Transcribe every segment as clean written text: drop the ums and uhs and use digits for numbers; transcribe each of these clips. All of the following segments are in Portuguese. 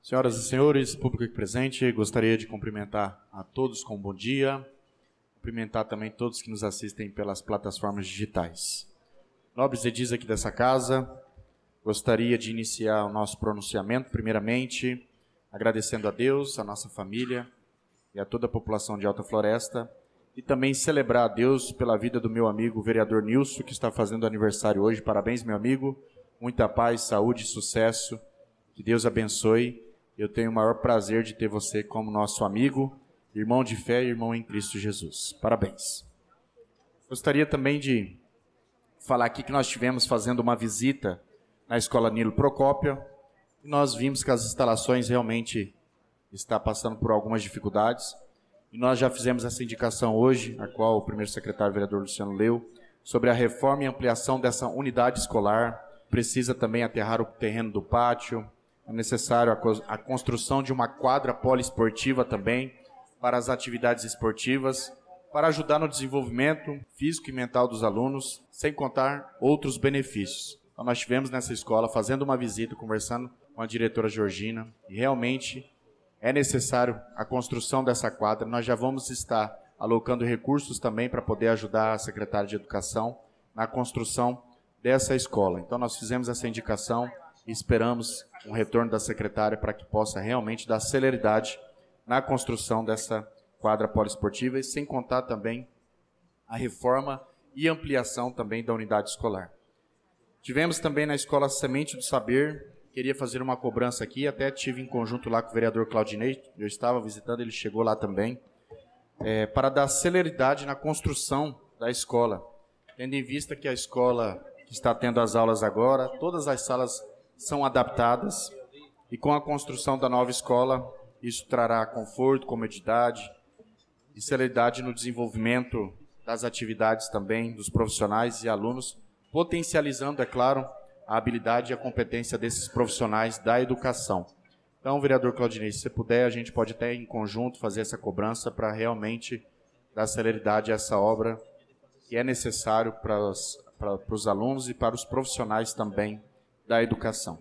Senhoras e senhores, público aqui presente, gostaria de cumprimentar a todos com um bom dia, cumprimentar também todos que nos assistem pelas plataformas digitais. Nobres edis aqui dessa casa, gostaria de iniciar o nosso pronunciamento, primeiramente, agradecendo a Deus, a nossa família e a toda a população de Alta Floresta, e também celebrar a Deus pela vida do meu amigo, o vereador Nilson, que está fazendo aniversário hoje. Parabéns, meu amigo, muita paz, saúde e sucesso, que Deus abençoe. Eu tenho o maior prazer de ter você como nosso amigo, irmão de fé e irmão em Cristo Jesus. Parabéns. Gostaria também de falar aqui que nós estivemos fazendo uma visita na Escola Nilo Procópio e nós vimos que as instalações realmente estão passando por algumas dificuldades e nós já fizemos essa indicação hoje, a qual o primeiro secretário, vereador Luciano, leu, sobre a reforma e ampliação dessa unidade escolar. Precisa também aterrar o terreno do pátio. É necessário a construção de uma quadra poliesportiva também para as atividades esportivas, para ajudar no desenvolvimento físico e mental dos alunos, sem contar outros benefícios. Então, nós estivemos nessa escola fazendo uma visita, conversando com a diretora Georgina, e realmente é necessário a construção dessa quadra. Nós já vamos estar alocando recursos também para poder ajudar a secretária de Educação na construção dessa escola. Então, nós fizemos essa indicação e esperamos um retorno da secretária para que possa realmente dar celeridade na construção dessa quadra poliesportiva e sem contar também a reforma e ampliação também da unidade escolar. Tivemos também na Escola Semente do Saber, queria fazer uma cobrança aqui, até tive em conjunto lá com o vereador Claudinei, eu estava visitando, ele chegou lá também, para dar celeridade na construção da escola, tendo em vista que a escola que está tendo as aulas agora, todas as salas são adaptadas e com a construção da nova escola, isso trará conforto, comodidade e celeridade no desenvolvimento das atividades também dos profissionais e alunos, potencializando, é claro, a habilidade e a competência desses profissionais da educação. Então, vereador Claudinei, se você puder, a gente pode até em conjunto fazer essa cobrança para realmente dar celeridade a essa obra que é necessário para os alunos e para os profissionais também da educação.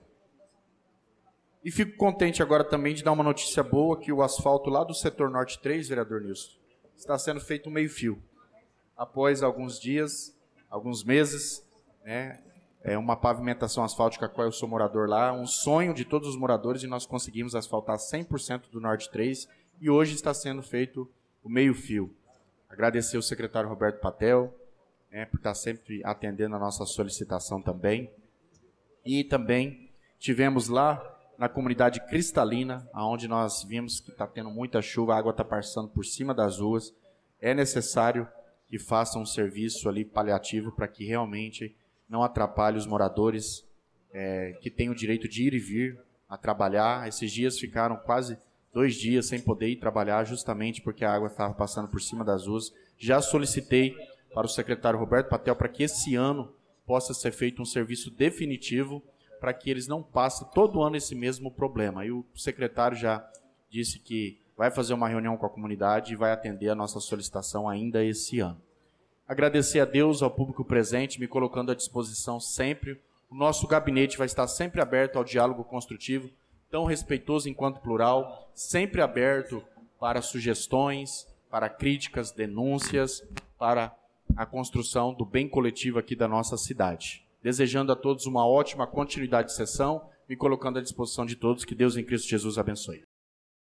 E fico contente agora também de dar uma notícia boa, que o asfalto lá do setor norte 3, vereador Nilson, está sendo feito meio-fio. Após alguns dias, alguns meses, é uma pavimentação asfáltica, a qual eu sou morador lá, um sonho de todos os moradores, e nós conseguimos asfaltar 100% do norte 3, e hoje está sendo feito o meio-fio. Agradecer ao secretário Roberto Patel, por estar sempre atendendo a nossa solicitação também. E também tivemos lá na comunidade Cristalina, onde nós vimos que está tendo muita chuva, a água está passando por cima das ruas. É necessário que façam um serviço ali paliativo para que realmente não atrapalhe os moradores que têm o direito de ir e vir a trabalhar. Esses dias ficaram quase 2 dias sem poder ir trabalhar, justamente porque a água estava passando por cima das ruas. Já solicitei para o secretário Roberto Patel para que esse ano possa ser feito um serviço definitivo para que eles não passem todo ano esse mesmo problema. E o secretário já disse que vai fazer uma reunião com a comunidade e vai atender a nossa solicitação ainda esse ano. Agradecer a Deus, ao público presente, me colocando à disposição sempre. O nosso gabinete vai estar sempre aberto ao diálogo construtivo, tão respeitoso enquanto plural, sempre aberto para sugestões, para críticas, denúncias, para a construção do bem coletivo aqui da nossa cidade. Desejando a todos uma ótima continuidade de sessão, me colocando à disposição de todos, que Deus em Cristo Jesus abençoe.